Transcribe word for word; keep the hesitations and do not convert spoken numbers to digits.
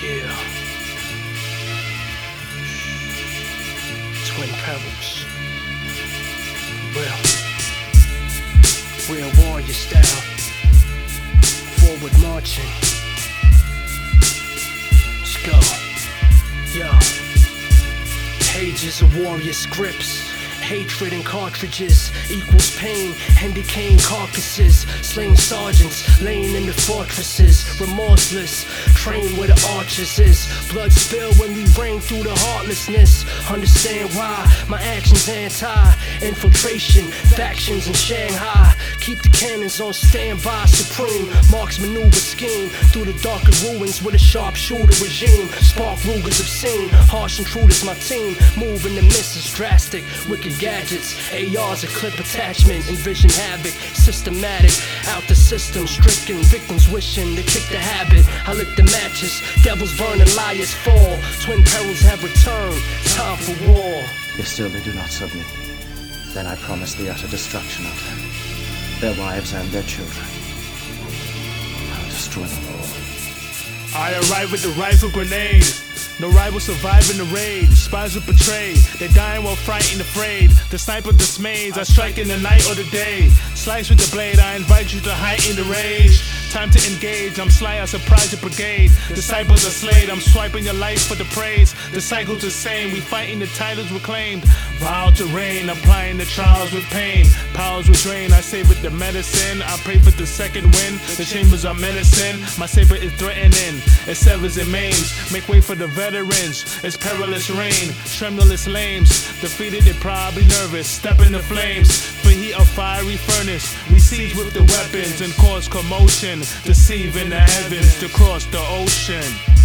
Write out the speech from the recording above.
Yeah. Twin Perils. Real. Real warrior style. Forward marching. Let's go. Yo. Pages of warrior scripts. Hatred in cartridges equals pain and decaying carcasses. Slain sergeants laying in the fortresses. Remorseless, trained where the archers is. Blood spill when we rain through the heartlessness. Understand why my actions anti-infiltration. Factions in Shanghai keep the cannons on standby. Supreme marks maneuver scheme through the darker ruins with a sharpshooter regime. Spark Rugers obscene, harsh intruders my team. Moving the misses drastic, wicked gadgets, A Rs a clip attachment, envision havoc, systematic, out the system, stricken victims wishing to kick the habit. I lit the matches, devils burn and liars fall. Twin Perils have returned, time for war. If still they do not submit, then I promise the utter destruction of them, their wives and their children. I will destroy them all. I arrive with the rifle grenade. No rival survive in the raid. Spies will betray. They dying while frightened, afraid. The sniper dismays. I strike in the night or the day. Slice with the blade. I invite you to heighten the rage. Time to engage. I'm sly. I surprise the brigade. Disciples are slayed. I'm swiping your life for the praise. The cycle's the same. We fighting the titles reclaimed. Vile terrain. Applying the trials with pain. Powers with drain. I save with the medicine. I pray for the second wind. The chambers are menacing. My saber is threatening. It severs and maims. Make way for the veterans. It's perilous rain. Tremulous lames. Defeated, they probably nervous. Step in the flames. For heat of fiery furnace. We siege with the weapons and cause commotion. Deceive in the heavens to cross the ocean.